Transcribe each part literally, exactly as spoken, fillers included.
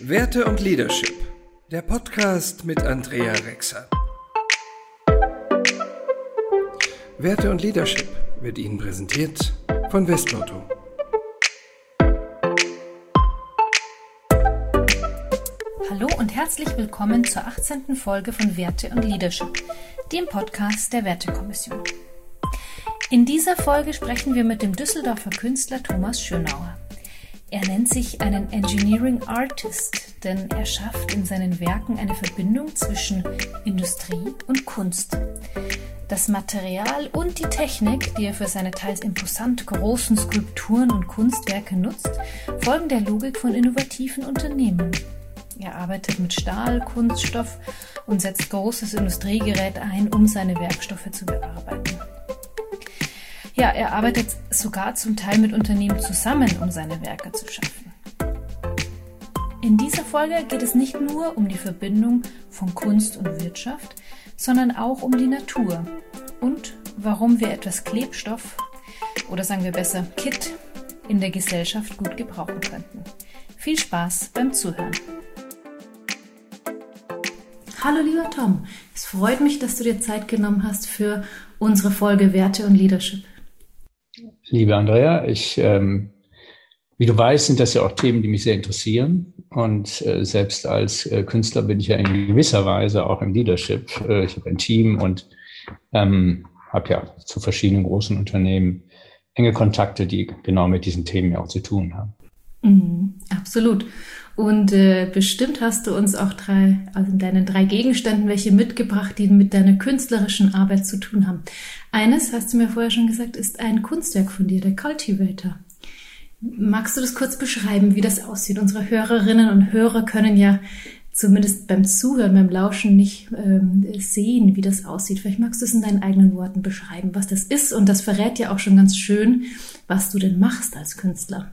Werte und Leadership, der Podcast mit Andrea Rexer. Werte und Leadership wird Ihnen präsentiert von Westlotto. Hallo und herzlich willkommen zur achtzehnten Folge von Werte und Leadership, dem Podcast der Wertekommission. In dieser Folge sprechen wir mit dem Düsseldorfer Künstler Thomas Schönauer. Er nennt sich einen Engineering Artist, denn er schafft in seinen Werken eine Verbindung zwischen Industrie und Kunst. Das Material und die Technik, die er für seine teils imposant großen Skulpturen und Kunstwerke nutzt, folgen der Logik von innovativen Unternehmen. Er arbeitet mit Stahl, Kunststoff und setzt großes Industriegerät ein, um seine Werkstoffe zu bearbeiten. Ja, er arbeitet sogar zum Teil mit Unternehmen zusammen, um seine Werke zu schaffen. In dieser Folge geht es nicht nur um die Verbindung von Kunst und Wirtschaft, sondern auch um die Natur und warum wir etwas Klebstoff, oder sagen wir besser Kit, in der Gesellschaft gut gebrauchen könnten. Viel Spaß beim Zuhören. Hallo lieber Tom, es freut mich, dass du dir Zeit genommen hast für unsere Folge Werte und Leadership. Liebe Andrea, ich, ähm, wie du weißt, sind das ja auch Themen, die mich sehr interessieren. Und äh, selbst als äh, Künstler bin ich ja in gewisser Weise auch im Leadership. Äh, ich habe ein Team und ähm, habe ja zu verschiedenen großen Unternehmen enge Kontakte, die genau mit diesen Themen ja auch zu tun haben. Mhm, absolut. Und äh, bestimmt hast du uns auch drei, also in deinen drei Gegenständen, welche mitgebracht, die mit deiner künstlerischen Arbeit zu tun haben. Eines, hast du mir vorher schon gesagt, ist ein Kunstwerk von dir, der Cultivator. Magst du das kurz beschreiben, wie das aussieht? Unsere Hörerinnen und Hörer können ja zumindest beim Zuhören, beim Lauschen nicht ähm, sehen, wie das aussieht. Vielleicht magst du es in deinen eigenen Worten beschreiben, was das ist. Und das verrät ja auch schon ganz schön, was du denn machst als Künstler.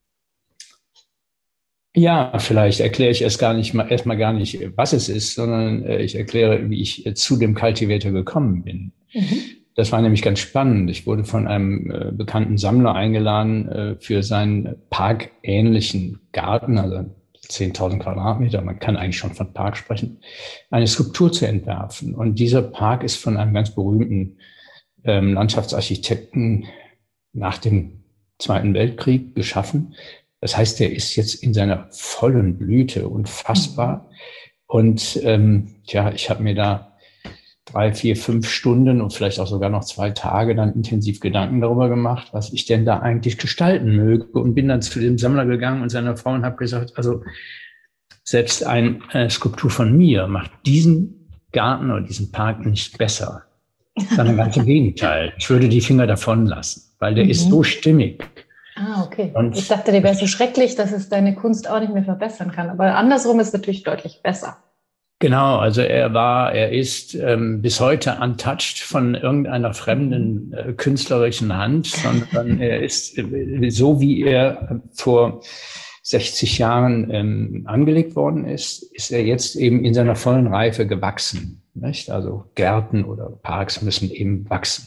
Ja, vielleicht erkläre ich erst gar nicht mal, erstmal gar nicht, was es ist, sondern äh, ich erkläre, wie ich äh, zu dem Cultivator gekommen bin. Mhm. Das war nämlich ganz spannend. Ich wurde von einem äh, bekannten Sammler eingeladen, äh, für seinen parkähnlichen Garten, also zehntausend Quadratmeter, man kann eigentlich schon von Park sprechen, eine Skulptur zu entwerfen. Und dieser Park ist von einem ganz berühmten ähm, Landschaftsarchitekten nach dem Zweiten Weltkrieg geschaffen. Das heißt, er ist jetzt in seiner vollen Blüte, unfassbar. Und ähm, ja, ich habe mir da drei, vier, fünf Stunden und vielleicht auch sogar noch zwei Tage dann intensiv Gedanken darüber gemacht, was ich denn da eigentlich gestalten möge. Und bin dann zu dem Sammler gegangen und seiner Frau und habe gesagt, also selbst eine äh, Skulptur von mir macht diesen Garten oder diesen Park nicht besser, sondern ganz im Gegenteil. Ich würde die Finger davon lassen, weil der mhm. ist so stimmig. Ah, okay. Und ich dachte, der wäre so schrecklich, dass es deine Kunst auch nicht mehr verbessern kann. Aber andersrum ist es natürlich deutlich besser. Genau, also er war, er ist ähm, bis heute untouched von irgendeiner fremden äh, künstlerischen Hand, sondern er ist äh, so, wie er vor sechzig Jahren ähm, angelegt worden ist, ist er jetzt eben in seiner vollen Reife gewachsen. Nicht? Also Gärten oder Parks müssen eben wachsen.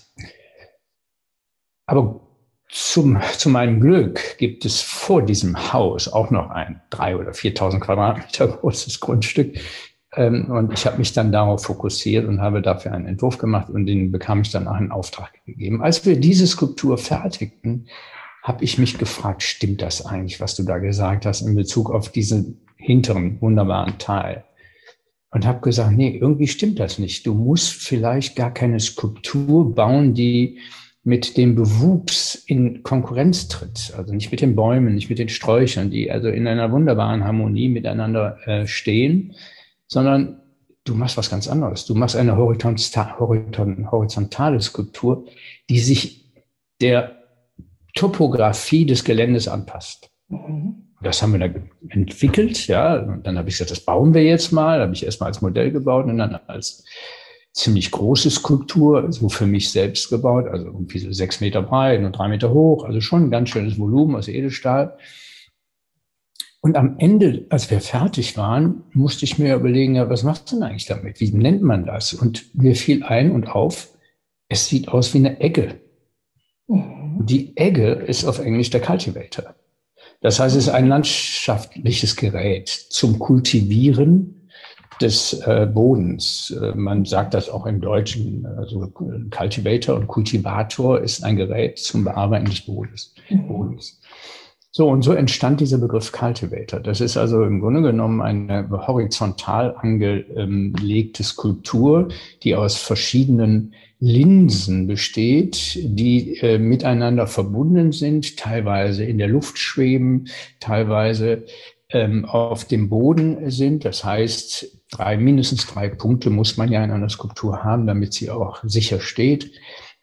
Aber Zum, zu meinem Glück gibt es vor diesem Haus auch noch ein drei- oder viertausend Quadratmeter großes Grundstück. Ähm, und ich habe mich dann darauf fokussiert und habe dafür einen Entwurf gemacht und den bekam ich dann auch in Auftrag gegeben. Als wir diese Skulptur fertigten, habe ich mich gefragt, stimmt das eigentlich, was du da gesagt hast in Bezug auf diesen hinteren wunderbaren Teil? Und habe gesagt, nee, irgendwie stimmt das nicht. Du musst vielleicht gar keine Skulptur bauen, die mit dem Bewuchs in Konkurrenz tritt, also nicht mit den Bäumen, nicht mit den Sträuchern, die also in einer wunderbaren Harmonie miteinander äh, stehen, sondern du machst was ganz anderes. Du machst eine horizonta- horizont- horizontale Skulptur, die sich der Topographie des Geländes anpasst. Mhm. Das haben wir dann entwickelt, ja. Und dann habe ich gesagt, das bauen wir jetzt mal. Da habe ich erstmal als Modell gebaut und dann als ziemlich große Skulptur, so für mich selbst gebaut, also irgendwie so sechs Meter breit und drei Meter hoch, also schon ein ganz schönes Volumen aus Edelstahl. Und am Ende, als wir fertig waren, musste ich mir überlegen, ja, was machst du denn eigentlich damit? Wie nennt man das? Und mir fiel ein und auf, es sieht aus wie eine Egge. Mhm. Die Egge ist auf Englisch der Cultivator. Das heißt, es ist ein landschaftliches Gerät zum Kultivieren des äh, Bodens. Äh, man sagt das auch im Deutschen, also Cultivator und Kultivator ist ein Gerät zum Bearbeiten des Bodens. Mhm. Bodens. So, und so entstand dieser Begriff Cultivator. Das ist also im Grunde genommen eine horizontal angelegte Skulptur, die aus verschiedenen Linsen besteht, die äh, miteinander verbunden sind, teilweise in der Luft schweben, teilweise ähm, auf dem Boden sind. Das heißt, drei, mindestens drei Punkte muss man ja in einer Skulptur haben, damit sie auch sicher steht.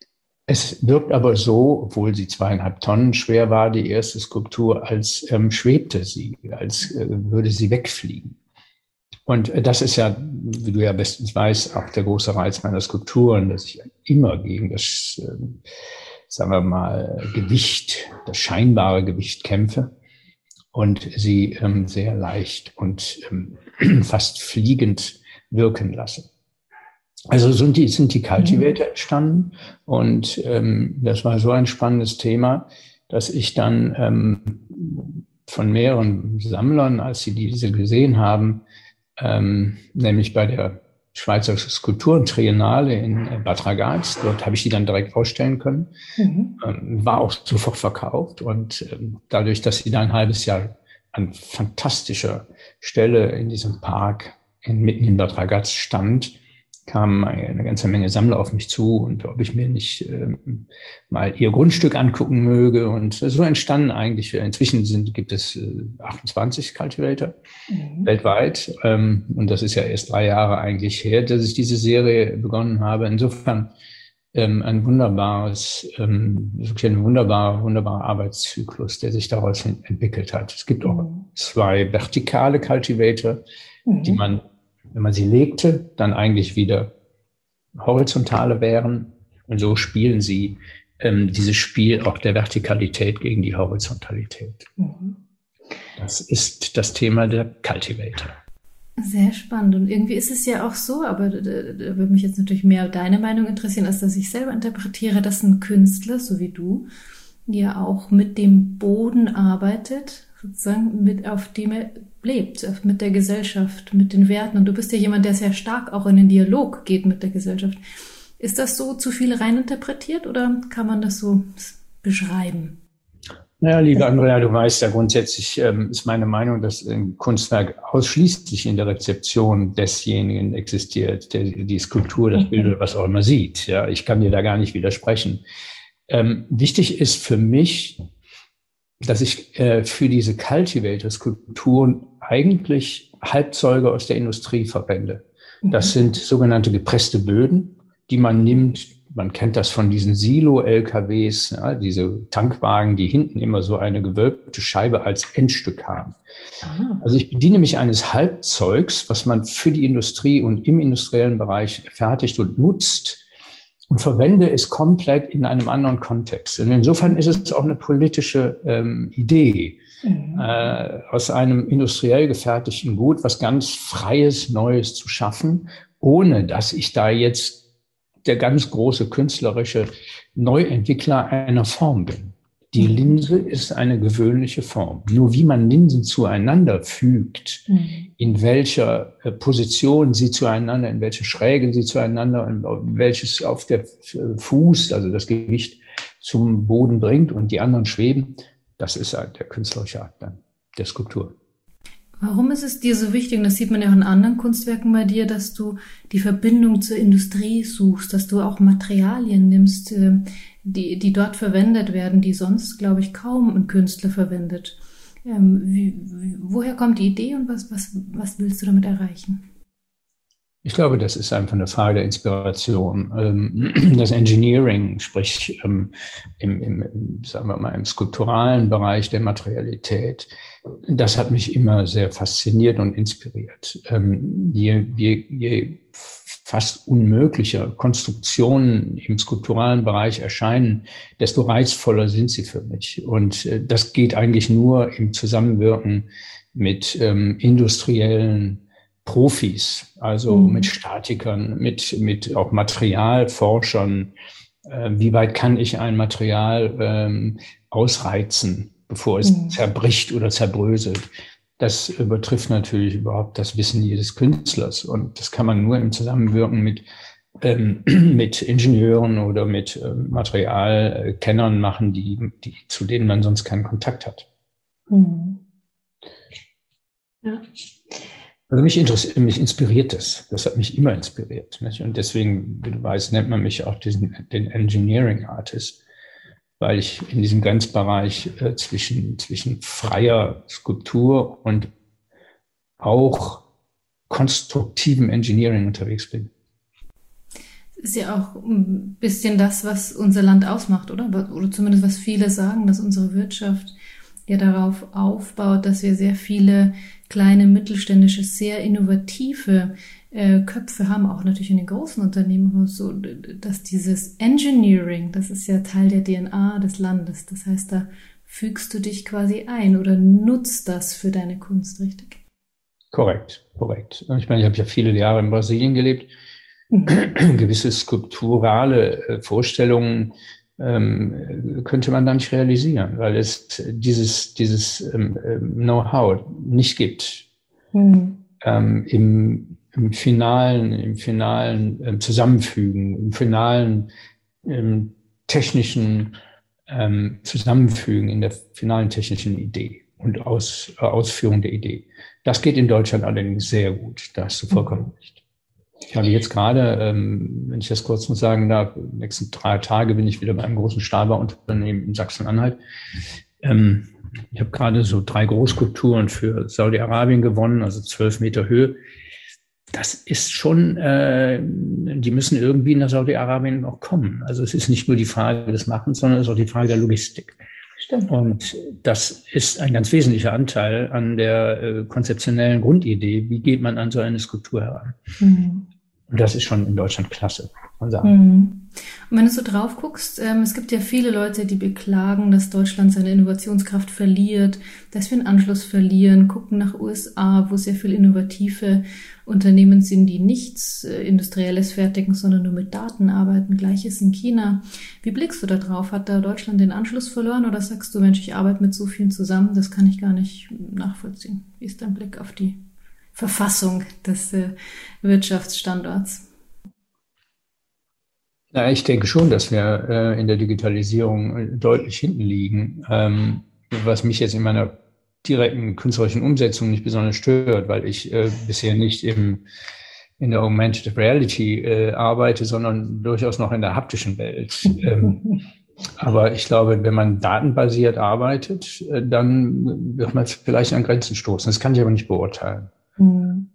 Es wirkt aber so, obwohl sie zweieinhalb Tonnen schwer war, die erste Skulptur, als ähm, schwebte sie, als äh, würde sie wegfliegen. Und das ist ja, wie du ja bestens weißt, auch der große Reiz meiner Skulpturen, dass ich immer gegen das, äh, sagen wir mal, Gewicht, das scheinbare Gewicht kämpfe und sie ähm, sehr leicht und ähm, fast fliegend wirken lasse. Also sind die, sind die Cultivator entstanden und ähm, das war so ein spannendes Thema, dass ich dann ähm, von mehreren Sammlern, als sie diese gesehen haben, ähm, nämlich bei der Schweizer Skulpturentriennale in Bad Ragaz, dort habe ich die dann direkt ausstellen können, mhm. ähm, war auch sofort verkauft und ähm, dadurch, dass sie da ein halbes Jahr an fantastischer Stelle in diesem Park in, mitten in Bad Ragaz stand, kamen eine ganze Menge Sammler auf mich zu und ob ich mir nicht ähm, mal ihr Grundstück angucken möge. Und so entstanden eigentlich, inzwischen sind, gibt es äh, achtundzwanzig Cultivator mhm. weltweit. Ähm, und das ist ja erst drei Jahre eigentlich her, dass ich diese Serie begonnen habe. Insofern ähm, ein wunderbares, ähm, wirklich ein wunderbarer, wunderbarer Arbeitszyklus, der sich daraus hin entwickelt hat. Es gibt auch mhm. zwei vertikale Cultivator, mhm. die man, wenn man sie legte, dann eigentlich wieder horizontale wären. Und so spielen sie ähm, dieses Spiel auch der Vertikalität gegen die Horizontalität. Mhm. Das ist das Thema der Cultivator. Sehr spannend. Und irgendwie ist es ja auch so, aber da, da würde mich jetzt natürlich mehr deine Meinung interessieren, als dass ich selber interpretiere, dass ein Künstler, so wie du, ja auch mit dem Boden arbeitet, sozusagen, mit, auf dem er lebt, mit der Gesellschaft, mit den Werten. Und du bist ja jemand, der sehr stark auch in den Dialog geht mit der Gesellschaft. Ist das so zu viel reininterpretiert oder kann man das so beschreiben? Naja, liebe Andrea, du weißt ja grundsätzlich, ähm, ist meine Meinung, dass ein Kunstwerk ausschließlich in der Rezeption desjenigen existiert, der die Skulptur, das Bild oder was auch immer sieht. Ja, ich kann dir da gar nicht widersprechen. Ähm, wichtig ist für mich, dass ich äh, für diese Cultivator-Skulpturen eigentlich Halbzeuge aus der Industrie verwende. Das sind sogenannte gepresste Böden, die man nimmt. Man kennt das von diesen Silo-L K Ws, ja, diese Tankwagen, die hinten immer so eine gewölbte Scheibe als Endstück haben. Ah. Also ich bediene mich eines Halbzeugs, was man für die Industrie und im industriellen Bereich fertigt und nutzt, und verwende es komplett in einem anderen Kontext. Und insofern ist es auch eine politische ähm, Idee, mhm. äh, aus einem industriell gefertigten Gut was ganz Freies, Neues zu schaffen, ohne dass ich da jetzt der ganz große künstlerische Neuentwickler einer Form bin. Die Linse ist eine gewöhnliche Form. Nur wie man Linsen zueinander fügt, mhm. in welcher Position sie zueinander, in welcher Schräge sie zueinander, in welches auf der Fuß, also das Gewicht zum Boden bringt und die anderen schweben, das ist halt der künstlerische Akt dann, der Skulptur. Warum ist es dir so wichtig, und das sieht man ja auch in anderen Kunstwerken bei dir, dass du die Verbindung zur Industrie suchst, dass du auch Materialien nimmst, die, die dort verwendet werden, die sonst, glaube ich, kaum ein Künstler verwendet. Ähm, wie, wie, woher kommt die Idee und was, was, was willst du damit erreichen? Ich glaube, das ist einfach eine Frage der Inspiration. Das Engineering, sprich im, im, im, sagen wir mal, im skulpturalen Bereich der Materialität, das hat mich immer sehr fasziniert und inspiriert. Je, je, je fast unmöglicher Konstruktionen im skulpturalen Bereich erscheinen, desto reizvoller sind sie für mich. Und das geht eigentlich nur im Zusammenwirken mit ähm, industriellen Profis, also mhm. mit Statikern, mit, mit auch Materialforschern. Äh, wie weit kann ich ein Material ähm, ausreizen? bevor es Mhm. zerbricht oder zerbröselt. Das übertrifft natürlich überhaupt das Wissen jedes Künstlers. Und das kann man nur im Zusammenwirken mit, ähm, mit Ingenieuren oder mit ähm, Materialkennern machen, die, die, zu denen man sonst keinen Kontakt hat. Mhm. Ja. Also mich, interessiert, mich inspiriert das. Das hat mich immer inspiriert. Nicht? Und deswegen, wie du weißt, nennt man mich auch diesen, den Engineering Artist, weil ich in diesem Grenzbereich äh, zwischen, zwischen freier Skulptur und auch konstruktivem Engineering unterwegs bin. Ist ja auch ein bisschen das, was unser Land ausmacht, oder? Oder zumindest was viele sagen, dass unsere Wirtschaft ja darauf aufbaut, dass wir sehr viele kleine, mittelständische, sehr innovative äh, Köpfe haben, auch natürlich in den großen Unternehmen, so, dass dieses Engineering, das ist ja Teil der D N A des Landes. Das heißt, da fügst du dich quasi ein oder nutzt das für deine Kunst, richtig? Korrekt, korrekt. Ich meine, ich habe ja viele Jahre in Brasilien gelebt. Mhm. Gewisse skulpturale äh, Vorstellungen ähm, könnte man da nicht realisieren, weil es dieses, dieses ähm, Know-how nicht gibt. Mhm. Ähm, im, im finalen, im finalen ähm, Zusammenfügen, im finalen ähm, technischen ähm, Zusammenfügen, in der finalen technischen Idee und Aus, äh, Ausführung der Idee. Das geht in Deutschland allerdings sehr gut. Da hast du vollkommen recht. Ich habe jetzt gerade, ähm, wenn ich das kurz noch sagen darf, die nächsten drei Tage bin ich wieder bei einem großen Stahlbauunternehmen in Sachsen-Anhalt. Ähm, ich habe gerade so drei Großskulpturen für Saudi-Arabien gewonnen, also zwölf Meter Höhe. Das ist schon, äh, die müssen irgendwie nach Saudi-Arabien auch kommen. Also es ist nicht nur die Frage des Machens, sondern es ist auch die Frage der Logistik. Stimmt. Und das ist ein ganz wesentlicher Anteil an der äh, konzeptionellen Grundidee. Wie geht man an so eine Skulptur heran? Mhm. Und das ist schon in Deutschland klasse, muss man sagen. Mhm. Und wenn du so drauf guckst, ähm, es gibt ja viele Leute, die beklagen, dass Deutschland seine Innovationskraft verliert, dass wir einen Anschluss verlieren, gucken nach U S A, wo sehr viele innovative Unternehmen sind, die nichts äh, Industrielles fertigen, sondern nur mit Daten arbeiten. Gleiches in China. Wie blickst du da drauf? Hat da Deutschland den Anschluss verloren oder sagst du, Mensch, ich arbeite mit so vielen zusammen, das kann ich gar nicht nachvollziehen? Wie ist dein Blick auf die Verfassung des äh, Wirtschaftsstandorts? Ja, ich denke schon, dass wir äh, in der Digitalisierung deutlich hinten liegen, ähm, was mich jetzt in meiner direkten künstlerischen Umsetzung nicht besonders stört, weil ich äh, bisher nicht im, in der Augmented Reality äh, arbeite, sondern durchaus noch in der haptischen Welt. Ähm, aber ich glaube, wenn man datenbasiert arbeitet, äh, dann wird man vielleicht an Grenzen stoßen. Das kann ich aber nicht beurteilen. Mhm.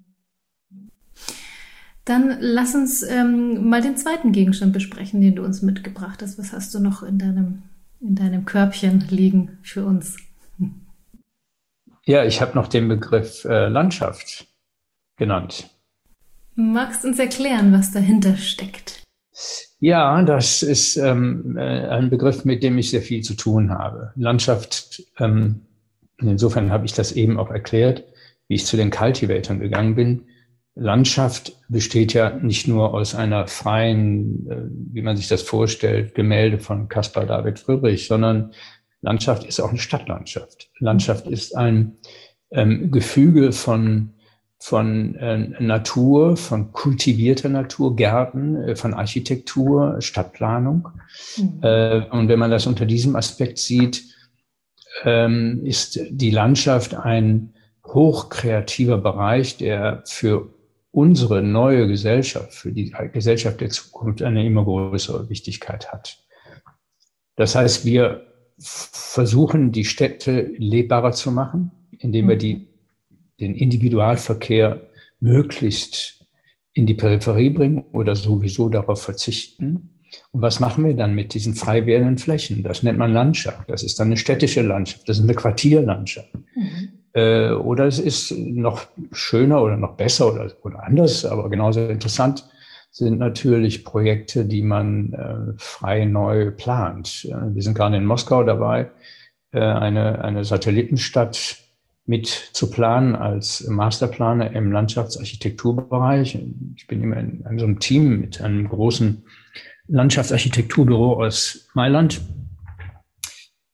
Dann lass uns ähm, mal den zweiten Gegenstand besprechen, den du uns mitgebracht hast. Was hast du noch in deinem, in deinem Körbchen liegen für uns? Ja, ich habe noch den Begriff äh, Landschaft genannt. Magst du uns erklären, was dahinter steckt? Ja, das ist ähm, äh, ein Begriff, mit dem ich sehr viel zu tun habe. Landschaft, ähm, insofern habe ich das eben auch erklärt, wie ich zu den Cultivatern gegangen bin. Landschaft besteht ja nicht nur aus einer freien, äh, wie man sich das vorstellt, Gemälde von Caspar David Friedrich, sondern Landschaft ist auch eine Stadtlandschaft. Landschaft ist ein ähm, Gefüge von, von äh, Natur, von kultivierter Natur, Gärten, äh, von Architektur, Stadtplanung. Mhm. Äh, und wenn man das unter diesem Aspekt sieht, ähm, ist die Landschaft ein hochkreativer Bereich, der für unsere neue Gesellschaft, für die Gesellschaft der Zukunft eine immer größere Wichtigkeit hat. Das heißt, wir versuchen, die Städte lebbarer zu machen, indem wir die, den Individualverkehr möglichst in die Peripherie bringen oder sowieso darauf verzichten. Und was machen wir dann mit diesen frei werdenden Flächen? Das nennt man Landschaft. Das ist dann eine städtische Landschaft. Das ist eine Quartierlandschaft. Mhm. Äh, oder es ist noch schöner oder noch besser oder, oder anders, aber genauso interessant sind natürlich Projekte, die man äh, frei neu plant. Wir sind gerade in Moskau dabei, äh, eine, eine Satellitenstadt mit zu planen als Masterplaner im Landschaftsarchitekturbereich. Ich bin immer in, in so einem Team mit einem großen Landschaftsarchitekturbüro aus Mailand.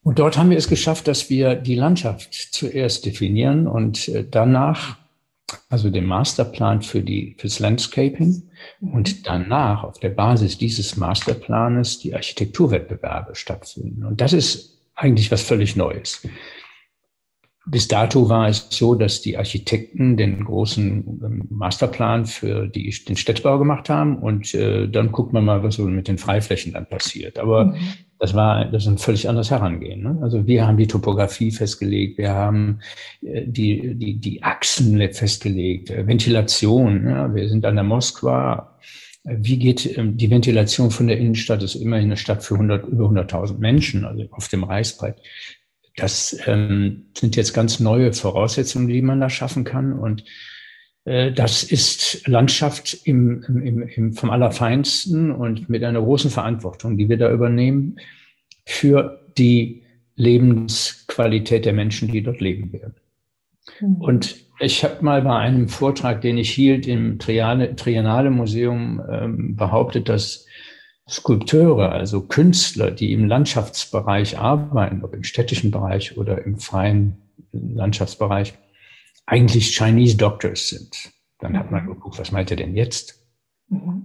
Und dort haben wir es geschafft, dass wir die Landschaft zuerst definieren und danach, also den Masterplan für die, fürs Landscaping und danach auf der Basis dieses Masterplanes die Architekturwettbewerbe stattfinden. Und das ist eigentlich was völlig Neues. Bis dato war es so, dass die Architekten den großen Masterplan für die, den Städtebau gemacht haben und äh, dann guckt man mal, was so mit den Freiflächen dann passiert. Aber mhm. das war das ist ein völlig anderes Herangehen. Ne? Also wir haben die Topografie festgelegt, wir haben äh, die, die, die Achsen festgelegt, äh, Ventilation. Ja? Wir sind an der Moskwa. Wie geht ähm, die Ventilation von der Innenstadt? Das ist immerhin eine Stadt für hundert, über hunderttausend Menschen, also auf dem Reißbrett. Das ähm, sind jetzt ganz neue Voraussetzungen, die man da schaffen kann. Und äh, das ist Landschaft im, im, im, vom Allerfeinsten und mit einer großen Verantwortung, die wir da übernehmen für die Lebensqualität der Menschen, die dort leben werden. Mhm. Und ich habe mal bei einem Vortrag, den ich hielt im Triennale, Triennale Museum, ähm, behauptet, dass Skulpteure, also Künstler, die im Landschaftsbereich arbeiten, ob im städtischen Bereich oder im freien Landschaftsbereich, eigentlich Chinese Doctors sind. Dann hat man geguckt, was meint er denn jetzt? Mhm.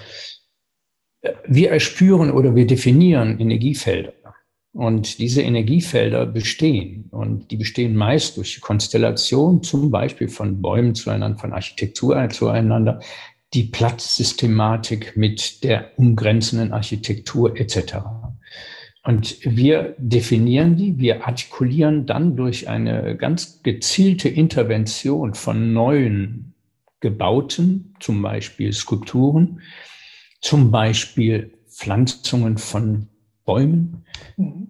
Wir erspüren oder wir definieren Energiefelder. Und diese Energiefelder bestehen. Und die bestehen meist durch Konstellation, zum Beispiel von Bäumen zueinander, von Architektur zueinander, die Platzsystematik mit der umgrenzenden Architektur et cetera. Und wir definieren die, wir artikulieren dann durch eine ganz gezielte Intervention von neuen Gebauten, zum Beispiel Skulpturen, zum Beispiel Pflanzungen von Bäumen, mhm.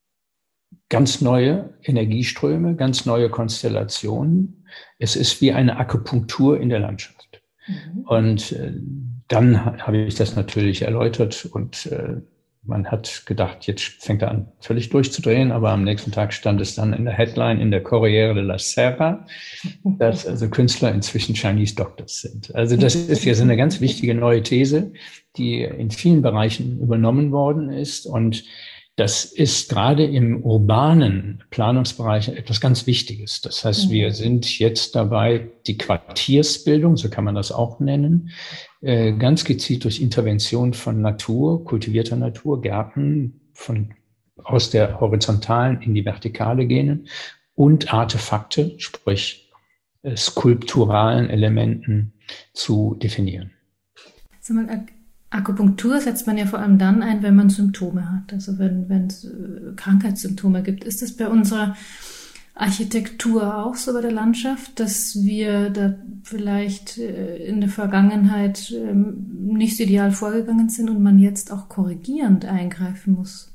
ganz neue Energieströme, ganz neue Konstellationen. Es ist wie eine Akupunktur in der Landschaft. Und äh, dann habe ich das natürlich erläutert und äh, man hat gedacht, jetzt fängt er an, völlig durchzudrehen, aber am nächsten Tag stand es dann in der Headline in der Corriere della Sera, dass also Künstler inzwischen Chinese Doctors sind. Also das ist jetzt eine ganz wichtige neue These, die in vielen Bereichen übernommen worden ist und das ist gerade im urbanen Planungsbereich etwas ganz Wichtiges. Das heißt, wir sind jetzt dabei, die Quartiersbildung, so kann man das auch nennen, ganz gezielt durch Intervention von Natur, kultivierter Natur, Gärten von, aus der horizontalen in die vertikale gehen und Artefakte, sprich skulpturalen Elementen zu definieren. Sag mal, Akupunktur setzt man ja vor allem dann ein, wenn man Symptome hat, also wenn wenn es Krankheitssymptome gibt. Ist das bei unserer Architektur auch so, bei der Landschaft, dass wir da vielleicht in der Vergangenheit nicht so ideal vorgegangen sind und man jetzt auch korrigierend eingreifen muss?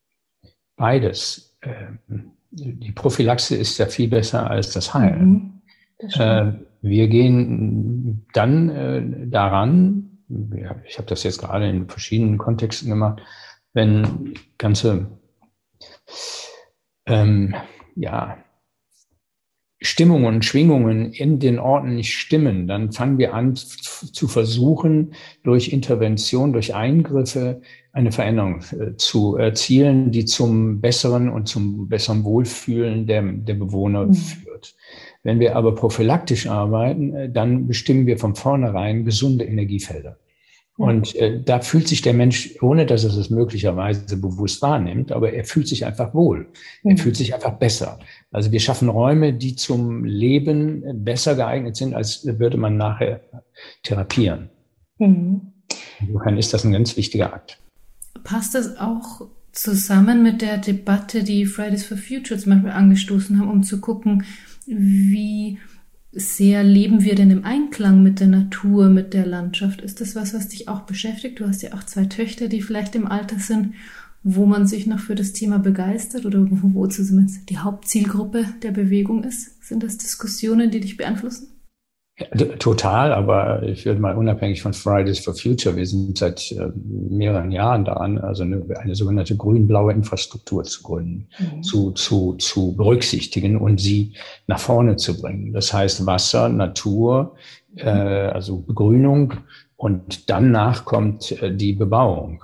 Beides. Die Prophylaxe ist ja viel besser als das Heilen. Mhm, das wir gehen dann daran, ich habe das jetzt gerade in verschiedenen Kontexten gemacht, wenn ganze ähm, ja, Stimmungen und Schwingungen in den Orten nicht stimmen, dann fangen wir an zu versuchen, durch Intervention, durch Eingriffe eine Veränderung äh, zu erzielen, die zum besseren und zum besseren Wohlfühlen der, der Bewohner mhm. führt. Wenn wir aber prophylaktisch arbeiten, dann bestimmen wir von vornherein gesunde Energiefelder. Und äh, da fühlt sich der Mensch, ohne dass er es möglicherweise bewusst wahrnimmt, aber er fühlt sich einfach wohl. Er mhm. fühlt sich einfach besser. Also wir schaffen Räume, die zum Leben besser geeignet sind, als würde man nachher therapieren. Mhm. Insofern ist das ein ganz wichtiger Akt. Passt das auch zusammen mit der Debatte, die Fridays for Future zum Beispiel angestoßen haben, um zu gucken, wie sehr leben wir denn im Einklang mit der Natur, mit der Landschaft? Ist das was, was dich auch beschäftigt? Du hast ja auch zwei Töchter, die vielleicht im Alter sind, wo man sich noch für das Thema begeistert oder wo zumindest die Hauptzielgruppe der Bewegung ist. Sind das Diskussionen, die dich beeinflussen? Ja, total, aber ich würde mal unabhängig von Fridays for Future, wir sind seit äh, mehreren Jahren daran, also eine, eine sogenannte grün-blaue Infrastruktur zu gründen, mhm. zu, zu, zu berücksichtigen und sie nach vorne zu bringen. Das heißt Wasser, Natur, äh, also Begrünung und danach kommt äh, die Bebauung.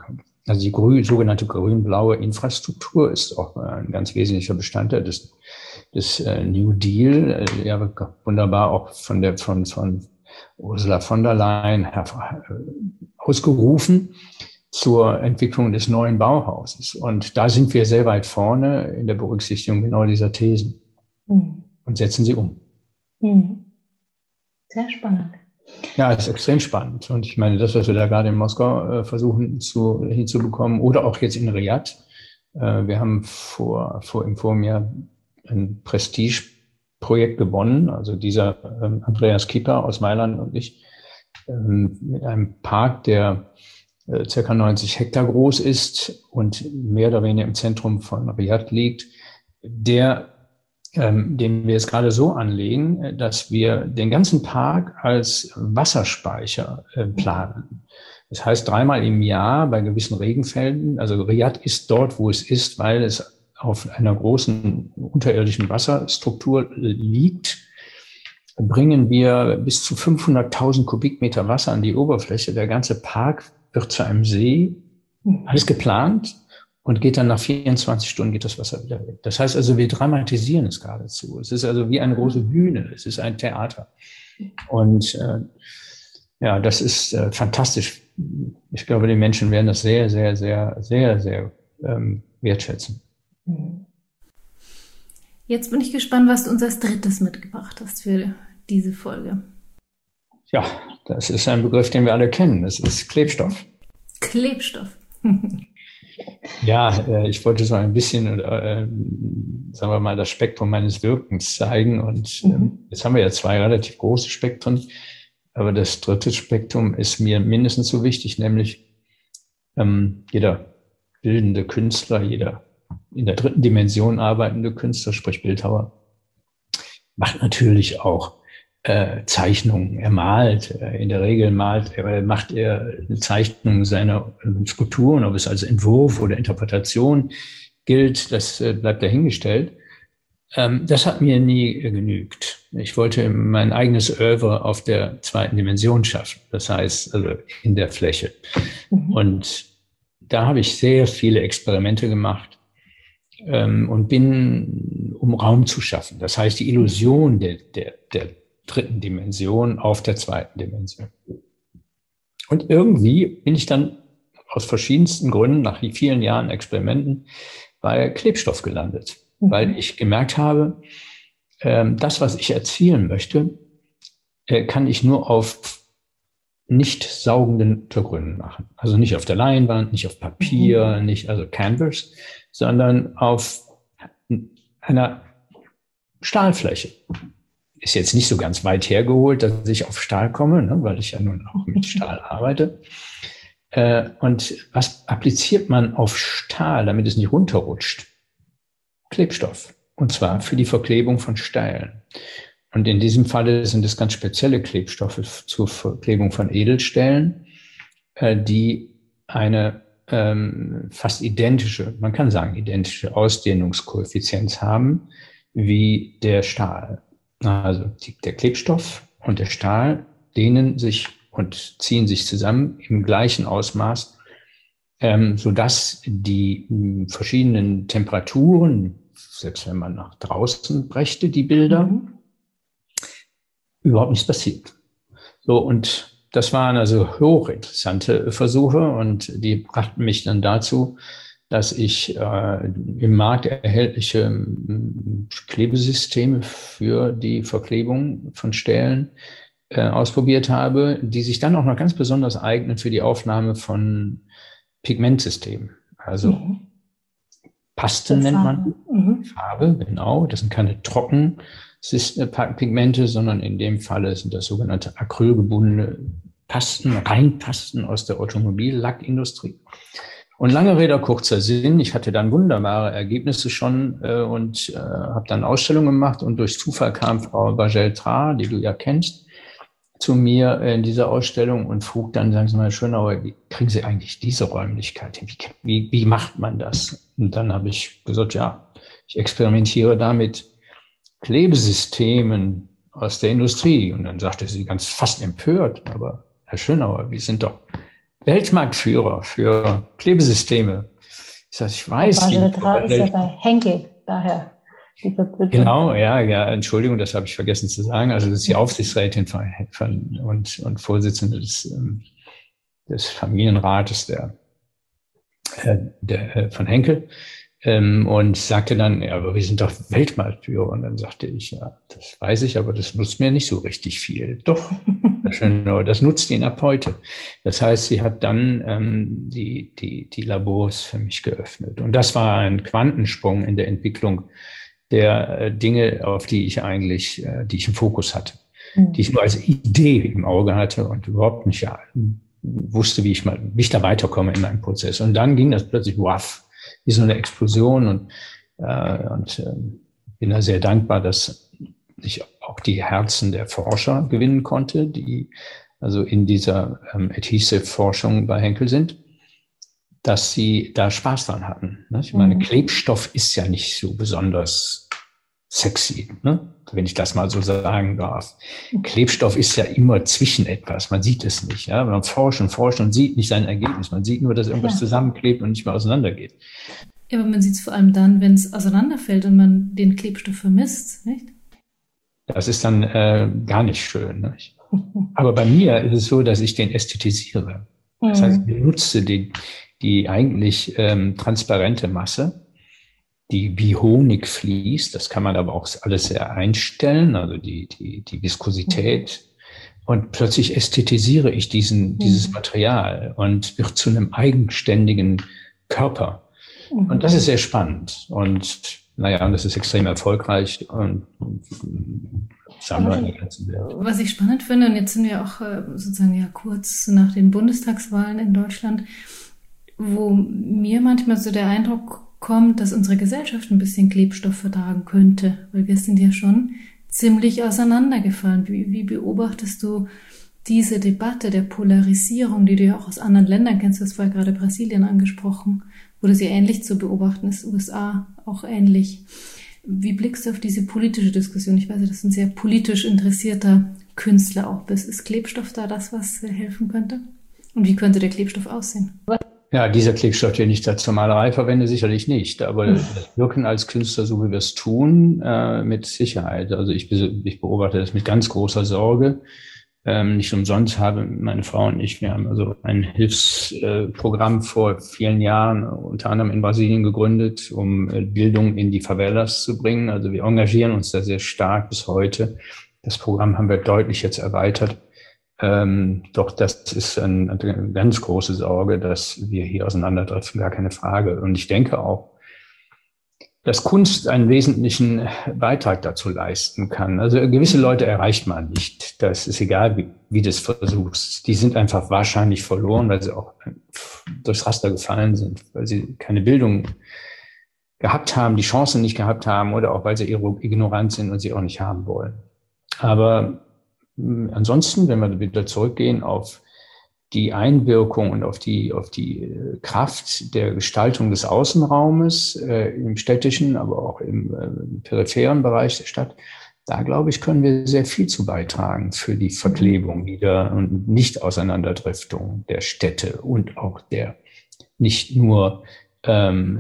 Also die grün, sogenannte grün-blaue Infrastruktur ist auch ein ganz wesentlicher Bestandteil des, des äh, New Deal, äh, ja wunderbar auch von der von von Ursula von der Leyen äh, ausgerufen zur Entwicklung des neuen Bauhauses. Und da sind wir sehr weit vorne in der Berücksichtigung genau dieser Thesen mhm. und setzen sie um. Mhm. Sehr spannend. Ja, es ist extrem spannend. Und ich meine, das, was wir da gerade in Moskau äh, versuchen zu, hinzubekommen oder auch jetzt in Riad. Äh, wir haben vor, vor im vorigen Jahr ein Prestigeprojekt gewonnen. Also dieser ähm, Andreas Kipper aus Mailand und ich ähm, mit einem Park, der äh, circa neunzig Hektar groß ist und mehr oder weniger im Zentrum von Riad liegt, der Ähm, den wir jetzt gerade so anlegen, dass wir den ganzen Park als Wasserspeicher äh, planen. Das heißt, dreimal im Jahr bei gewissen Regenfällen, also Riad ist dort, wo es ist, weil es auf einer großen unterirdischen Wasserstruktur liegt, bringen wir bis zu fünfhunderttausend Kubikmeter Wasser an die Oberfläche. Der ganze Park wird zu einem See, alles geplant. Und geht dann nach vierundzwanzig Stunden geht das Wasser wieder weg. Das heißt also, wir dramatisieren es geradezu. Es ist also wie eine große Bühne. Es ist ein Theater. Und äh, ja, das ist äh, fantastisch. Ich glaube, die Menschen werden das sehr, sehr, sehr, sehr, sehr ähm, wertschätzen. Jetzt bin ich gespannt, was du uns als drittes mitgebracht hast für diese Folge. Ja, das ist ein Begriff, den wir alle kennen. Das ist Klebstoff. Klebstoff. Ja, äh, ich wollte so ein bisschen, äh, sagen wir mal, das Spektrum meines Wirkens zeigen. Und äh, mhm. jetzt haben wir ja zwei relativ große Spektren. Aber das dritte Spektrum ist mir mindestens so wichtig, nämlich ähm, jeder bildende Künstler, jeder in der dritten Dimension arbeitende Künstler, sprich Bildhauer, macht natürlich auch äh, Zeichnungen. Er malt, äh, in der Regel malt, er, macht er eine Zeichnung seiner äh, Skulpturen, ob es als Entwurf oder Interpretation gilt, das äh, bleibt dahingestellt. Ähm, das hat mir nie äh, genügt. Ich wollte mein eigenes Oeuvre auf der zweiten Dimension schaffen, das heißt also in der Fläche. Mhm. Und da habe ich sehr viele Experimente gemacht ähm, und bin, um Raum zu schaffen. Das heißt, die Illusion der, der, der dritten Dimension auf der zweiten Dimension. Und irgendwie bin ich dann aus verschiedensten Gründen nach vielen Jahren Experimenten bei Klebstoff gelandet, mhm. weil ich gemerkt habe, ähm, das, was ich erzielen möchte, äh, kann ich nur auf nicht saugenden Untergründen machen. Also nicht auf der Leinwand, nicht auf Papier, mhm. nicht also Canvas, sondern auf einer Stahlfläche. Ist jetzt nicht so ganz weit hergeholt, dass ich auf Stahl komme, ne, weil ich ja nun auch mit Stahl arbeite. Äh, und was appliziert man auf Stahl, damit es nicht runterrutscht? Klebstoff. Und zwar für die Verklebung von Steinen. Und in diesem Falle sind es ganz spezielle Klebstoffe zur Verklebung von Edelstählen, äh, die eine ähm, fast identische, man kann sagen identische Ausdehnungskoeffizienz haben wie der Stahl. Also die, der Klebstoff und der Stahl dehnen sich und ziehen sich zusammen im gleichen Ausmaß, ähm, sodass die mh, verschiedenen Temperaturen, selbst wenn man nach draußen brächte, die Bilder, mhm. überhaupt nichts passiert. So, und das waren also hochinteressante Versuche und die brachten mich dann dazu, dass ich äh, im Markt erhältliche äh, Klebesysteme für die Verklebung von Stählen äh, ausprobiert habe, die sich dann auch noch ganz besonders eignen für die Aufnahme von Pigmentsystemen. Also mhm. Pasten nennt man mhm. Farbe, genau. Das sind keine trockenen Pigmente, sondern in dem Falle sind das sogenannte acrylgebundene Pasten, Reinpasten aus der Automobillackindustrie. Und lange Rede, kurzer Sinn, ich hatte dann wunderbare Ergebnisse schon äh, und äh, habe dann Ausstellungen gemacht und durch Zufall kam Frau Bagel-Tra, die du ja kennst, zu mir in dieser Ausstellung und frug dann, sagen Sie mal, Schönauer, wie kriegen Sie eigentlich diese Räumlichkeit hin? Wie, wie, wie macht man das? Und dann habe ich gesagt, ja, ich experimentiere da mit Klebesystemen aus der Industrie. Und dann sagte sie ganz fast empört, aber Herr Schönauer, wir sind doch Weltmarktführer für Klebesysteme. Ich sage, ich weiß nicht. Das ist ja bei Henkel daher. Genau, ja, ja, Entschuldigung, das habe ich vergessen zu sagen. Also das ist die Aufsichtsrätin von, von, und, und Vorsitzende des, des Familienrates der, der, von Henkel. Und sagte dann, ja, aber wir sind doch Weltmarktführer. Und dann sagte ich, ja, das weiß ich, aber das nutzt mir nicht so richtig viel. Doch, das nutzt ihn ab heute. Das heißt, sie hat dann ähm, die, die, die Labors für mich geöffnet. Und das war ein Quantensprung in der Entwicklung der äh, Dinge, auf die ich eigentlich, äh, die ich im Fokus hatte, mhm. die ich nur als Idee im Auge hatte und überhaupt nicht ja, wusste, wie ich mal, wie ich da weiterkomme in meinem Prozess. Und dann ging das plötzlich, wow, wie so eine Explosion und, äh, und äh, bin da sehr dankbar, dass ich auch die Herzen der Forscher gewinnen konnte, die also in dieser ähm, Adhesive-Forschung bei Henkel sind, dass sie da Spaß dran hatten. Ne? Ich meine, mhm. Klebstoff ist ja nicht so besonders sexy, ne? Wenn ich das mal so sagen darf. Klebstoff ist ja immer zwischen etwas, man sieht es nicht. Ja? Man forscht und forscht und sieht nicht sein Ergebnis. Man sieht nur, dass irgendwas ja. zusammenklebt und nicht mehr auseinandergeht. Ja, aber man sieht es vor allem dann, wenn es auseinanderfällt und man den Klebstoff vermisst, nicht? Das ist dann äh, gar nicht schön. Nicht? Aber bei mir ist es so, dass ich den ästhetisiere. Das heißt, ich benutze die, die eigentlich ähm, transparente Masse, die wie Honig fließt. Das kann man aber auch alles sehr einstellen, also die, die, die Viskosität. Und plötzlich ästhetisiere ich diesen, dieses Material und wird zu einem eigenständigen Körper. Und das ist sehr spannend. Und naja, und das ist extrem erfolgreich und Sammler in der ganzen Welt. Was ich spannend finde, und jetzt sind wir auch sozusagen ja kurz nach den Bundestagswahlen in Deutschland, wo mir manchmal so der Eindruck kommt, dass unsere Gesellschaft ein bisschen Klebstoff vertragen könnte, weil wir sind ja schon ziemlich auseinandergefallen. Wie, wie beobachtest du diese Debatte der Polarisierung, die du ja auch aus anderen Ländern kennst? Du hast vorher gerade Brasilien angesprochen, wo das ja ähnlich zu beobachten ist, U S A auch ähnlich. Wie blickst du auf diese politische Diskussion? Ich weiß ja, dass du ein sehr politisch interessierter Künstler auch bist. Ist Klebstoff da das, was helfen könnte? Und wie könnte der Klebstoff aussehen? Ja, dieser Klebstoff, den ich da zur Malerei verwende, sicherlich nicht. Aber das Wirken als Künstler, so wie wir es tun, äh, mit Sicherheit. Also ich, ich beobachte das mit ganz großer Sorge. Ähm, nicht umsonst haben meine Frau und ich, wir haben also ein Hilfsprogramm äh, vor vielen Jahren, unter anderem in Brasilien gegründet, um äh, Bildung in die Favelas zu bringen. Also wir engagieren uns da sehr stark bis heute. Das Programm haben wir deutlich jetzt erweitert. Ähm, doch das ist ein, eine ganz große Sorge, dass wir hier auseinanderdriften, gar keine Frage. Und ich denke auch, dass Kunst einen wesentlichen Beitrag dazu leisten kann. Also gewisse Leute erreicht man nicht. Das ist egal, wie, wie du es versuchst. Die sind einfach wahrscheinlich verloren, weil sie auch durchs Raster gefallen sind, weil sie keine Bildung gehabt haben, die Chancen nicht gehabt haben oder auch, weil sie ignorant sind und sie auch nicht haben wollen. Aber ansonsten, wenn wir wieder zurückgehen auf die Einwirkung und auf die, auf die Kraft der Gestaltung des Außenraumes äh, im städtischen, aber auch im äh, peripheren Bereich der Stadt, da glaube ich, können wir sehr viel zu beitragen für die Verklebung wieder und Nicht-Auseinanderdriftung der Städte und auch der nicht nur ähm,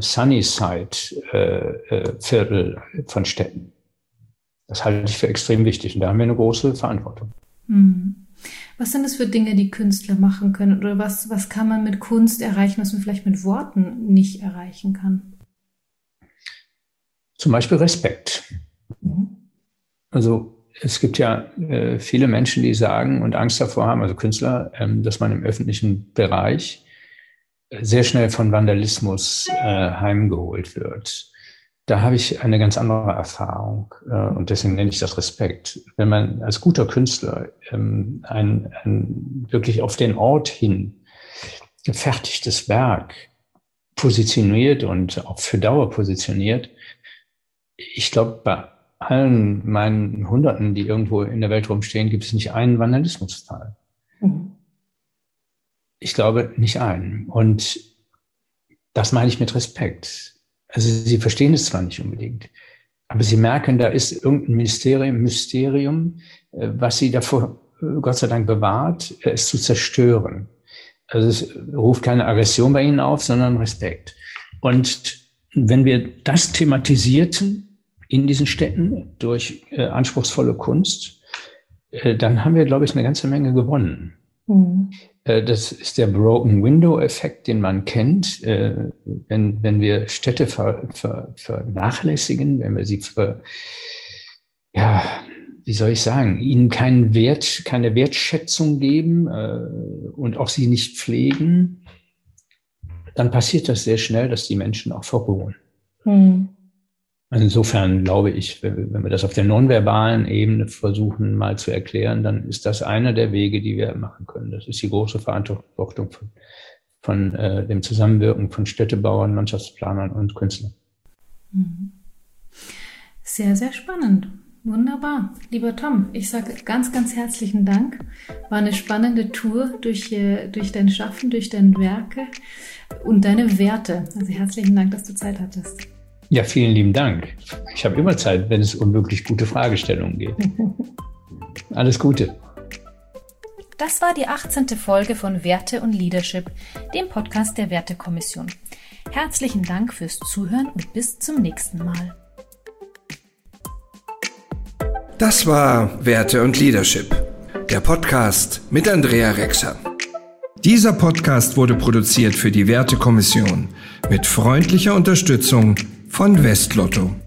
Sunnyside-Viertel äh, von Städten. Das halte ich für extrem wichtig und da haben wir eine große Verantwortung. Mhm. Was sind das für Dinge, die Künstler machen können? Oder was, was kann man mit Kunst erreichen, was man vielleicht mit Worten nicht erreichen kann? Zum Beispiel Respekt. Mhm. Also es gibt ja äh, viele Menschen, die sagen und Angst davor haben, also Künstler, ähm, dass man im öffentlichen Bereich sehr schnell von Vandalismus äh, heimgeholt wird. Da habe ich eine ganz andere Erfahrung äh, und deswegen nenne ich das Respekt. Wenn man als guter Künstler ähm, ein, ein wirklich auf den Ort hin gefertigtes Werk positioniert und auch für Dauer positioniert, ich glaube, bei allen meinen Hunderten, die irgendwo in der Welt rumstehen, gibt es nicht einen Vandalismusfall. Mhm. Ich glaube, nicht einen. Und das meine ich mit Respekt. Also sie verstehen es zwar nicht unbedingt, aber sie merken, da ist irgendein Mysterium, Mysterium, was sie davor Gott sei Dank bewahrt, es zu zerstören. Also es ruft keine Aggression bei Ihnen auf, sondern Respekt. Und wenn wir das thematisierten in diesen Städten durch äh, anspruchsvolle Kunst, äh, dann haben wir, glaube ich, eine ganze Menge gewonnen. Mhm. Äh, das ist der Broken Window-Effekt, den man kennt. Äh, wenn, wenn wir Städte ver, ver, vernachlässigen, wenn wir sie ver, ja, wie soll ich sagen, ihnen keinen Wert, keine Wertschätzung geben äh, und auch sie nicht pflegen, dann passiert das sehr schnell, dass die Menschen auch verrohen. Mhm. Insofern glaube ich, wenn wir das auf der nonverbalen Ebene versuchen mal zu erklären, dann ist das einer der Wege, die wir machen können. Das ist die große Verantwortung von, von äh, dem Zusammenwirken von Städtebauern, Landschaftsplanern und Künstlern. Sehr, sehr spannend. Wunderbar. Lieber Tom, ich sage ganz, ganz herzlichen Dank. War eine spannende Tour durch, durch dein Schaffen, durch deine Werke und deine Werte. Also herzlichen Dank, dass du Zeit hattest. Ja, vielen lieben Dank. Ich habe immer Zeit, wenn es um wirklich gute Fragestellungen geht. Alles Gute. Das war die achtzehnte Folge von Werte und Leadership, dem Podcast der Wertekommission. Herzlichen Dank fürs Zuhören und bis zum nächsten Mal. Das war Werte und Leadership, der Podcast mit Andrea Rexer. Dieser Podcast wurde produziert für die Wertekommission mit freundlicher Unterstützung von Westlotto.